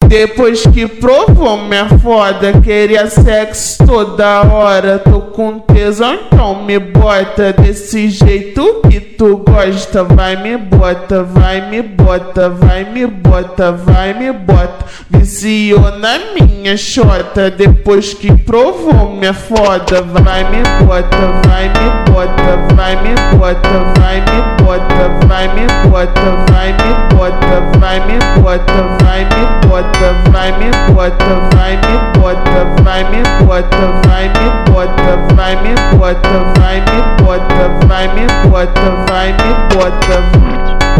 Depois que provou minha foda, queria sexo toda hora. Tô com tesão, então me bota desse jeito que tu gosta. Vai me bota, vai me bota, vai me bota, vai me bota. Viciou na minha xota, depois que provou minha foda. Vai me bota, vai me bota, vai me bota, vai me bota, vai me bota, vai me bota, vai me bota, vai me bota, vai me bota, vai me bota, vai me bota, vai me bota, vai me bota, vai me bota, vai me bota, vai me bota.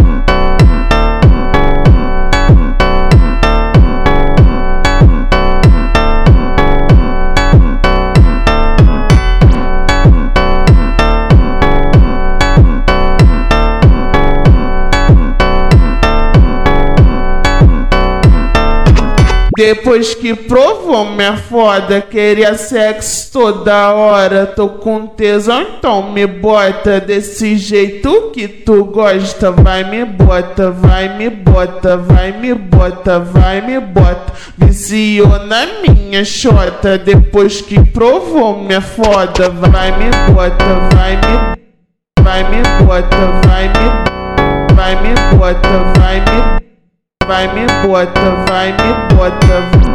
Depois que provou minha foda, queria sexo toda hora. Tô com tesão, então me bota desse jeito que tu gosta. Vai me bota, vai me bota, vai me bota, vai me bota. Viciou na minha xota, depois que provou minha foda. Vai me bota, vai me bota, vai me bota, vai me bota, vai me bota, vai me bota.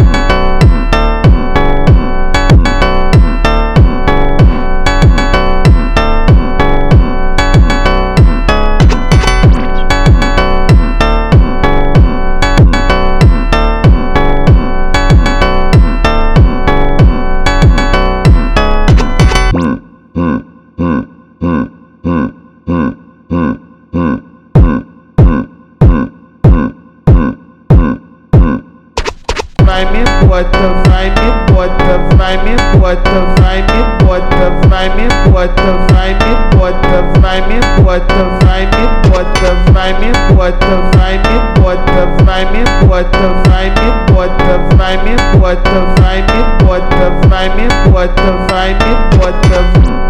Vai me bota, vai me bota, vai me bota, vai me bota, vai me bota, vai me bota, vai me bota, vai me bota, vai me bota, vai me bota, vai me bota, vai me bota, vai me bota, vai me bota, vai me bota, vai me bota.